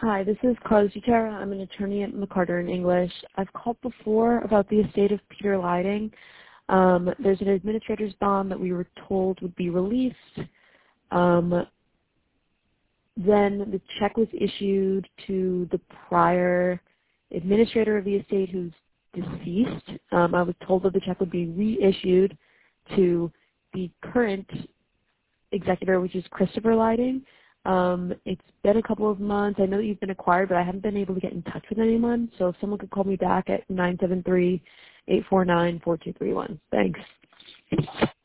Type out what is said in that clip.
Hi, this is Carla Gutera. I'm an attorney at McCarter in English. I've called before about the estate of Peter Lighting. There's an administrator's bond that we were told would be released. Then the check was issued to the prior administrator of the estate who's deceased. I was told that the check would be reissued to the current executor, which is Christopher Lighting. It's been a couple of months. I know that you've been acquired, but I haven't been able to get in touch with anyone. So if someone could call me back at 973-849-4231. Thanks.